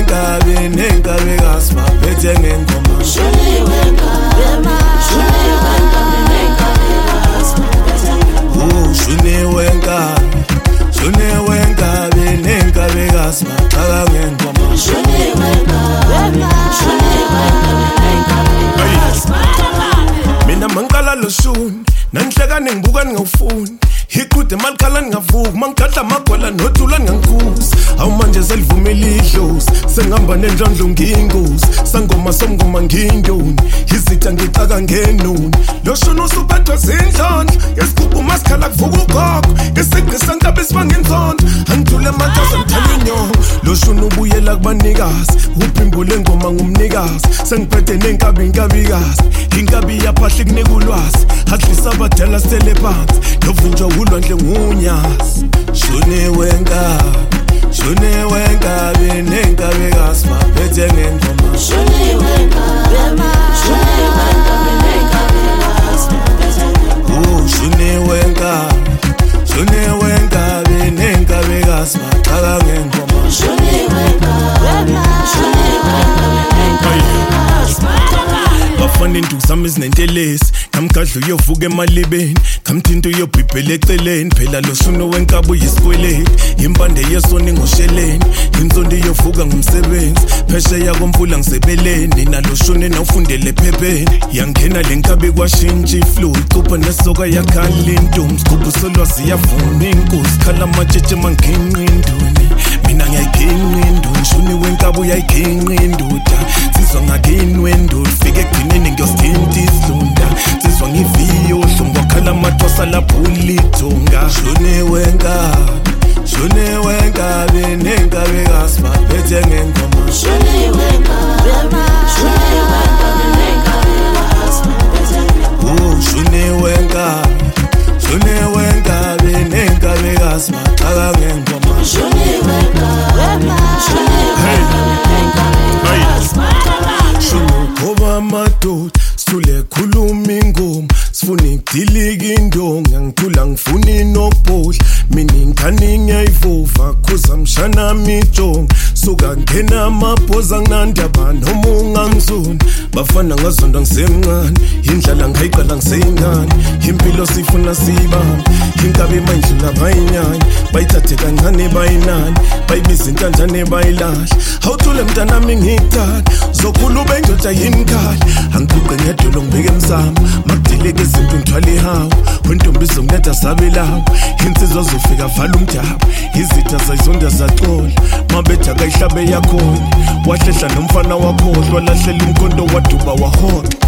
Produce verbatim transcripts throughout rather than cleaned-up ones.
wenkabi nenkabikazi baphethe ngengoma. Shuni wenkabi ma, shuni wenkabi nenkabikazi baphethe ngengoma. Oh, shuni wenkabi, shuni wenkabi nenkabikazi baphethe ngengoma. Shuni wenkabi ma, shuni wenkabi nenkabikazi baphethe ngengoma. Mina mangala lo shuni, nanhleka ngibuka ngawufuni. Hikude malikhala ngingavuki mangikhatha amagwala nothula ngangikuza. Awu manje selivumela idlozi sengihamba nendlandlo ngiyingozi. Sangoma somngoma ngiyindoni izitha ngicaka ngenoni. Lo shuni usuphethwe zindlondlo yesigubhu masikhala kuvuka ugogo. Isigqi sankabi sibangenzondo angithule amathaza ngithela inyongo. Lo shuni ubuyela kubanikazi uphimbule engoma ngumnikazi. Sengiphethe nenkabi inkabikazi inkabi yaphahla ikunika ulwazi. Hadlisa abadala sele phansi novinjwa ulwandle ngunyazi. Shuni wenkabi, shuni wenkabi nenkabikazi baphethe ngengoma. Shuni wenkabi ma, shuni wenkabi nenkabikazi baphethe ngengoma. Oh, shuni wenkabi, shuni wenkabi nenkabikazi baphethe ngengoma. Shuni wenkabi ma, shuni wenkabi nenkabikazi baphethe ngengoma. Bafana induku zami ezinentelezi ngamgadla uyovuka emalibeni ngamthinta uyobhibhela eceleni. Phela lo shuni wenkabi uyisikweleti impande yesoni ngosheleni. Inzondo iyovuka ngumsebenzi phesheya komfula ngisebeleni. Nalo shuni nawufundele ephepheni yangena le nkabi kwashintsha iflow. Icupha nesoka yakhala intombi sigubhu solwazi yavuma inkosi. Khala amatshetshe manginqa induni mina ngiyayiginqa induni. Shuni wenkabi uyayiginqa induda sizwa ngakini wenduda. Fike ekugcineni ngiyosithinta isilunda sizwa ngiviyo hlungu wakhala amatwasa laphula ithunga. Shuni wenkabi, shuni wenkabi nenkabikazi baphethe ngengoma. Shuni wenkabi ma, shuni wenkabi nenkabikazi baphethe ngengoma. Oh, shuni wenkabi, shuni wenkabi nenkabikazi baphethe ngengoma. Shuni wenkabi ma, shuni wenkabi nenkabikazi baphethe ngengoma. Shuni ukhoba amadoda sithule khuluma ingoma. Sifuna ikudilika indonga ngithula ngifuna inokubhodla. Mina ingane ngiyayivuva khuza mshana mijonga. Suka ngena amabhoza nginandaba noma ungangizona. Bafana ngazonda ngisemncane indlala ngayiqala ngiseyingane. Impilo sifuna siyibambe inkabi mayindlula bayinyanya. Bayithathe kancane bayinani bayibiza intanjane bayilahla. Awuthule mntanami ngikuthanda zokhula ube indoda yini khali. Angiguqe ngedolo ngibeke emsamo makudileke izinto ngithwala ihawu. Wentombi izongineda sabelawo insizwa zofika vala umdabu. Izitha zayizonda zacola mabetha kayihlabe yakhona. Wahlehla nomfana wakhohlwa lahlela umkhonto waduba wahoxa.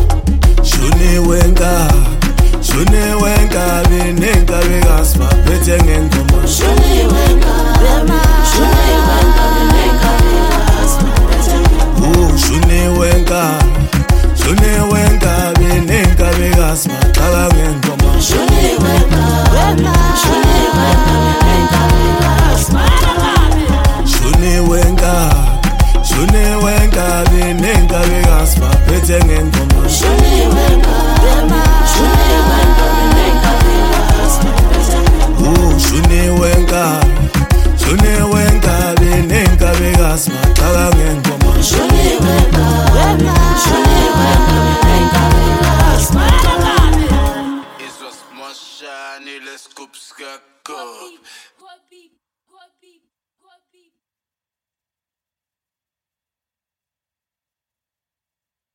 Shuni wenkabi, shuni wenkabi nenkabikazi baphethe ngengoma. Shuni wenkabi ma, shuni wenkabi nenkabikazi baphethe ngengoma. Oh, shuni wenkabi, shuni wenkabi nenkabikazi baphethe ngengoma. Shuni wenkabi ma, shuni wenkabi nenkabikazi baphethe ngengoma. Shuni wenkabi, shuni wenkabi nenkabikazi baphethe ngengoma. Shuni wenkabi ma, shuni wenkabi nenkabikazi baphethe ngengoma. Oh, shuni wenkabi, shuni wenkabi nenkabikazi baphethe ngengoma. Shuni wenkabi ma, shuni wenkabi nenkabikazi baphethe ngengoma. Izwa smoshani le scoop skakop.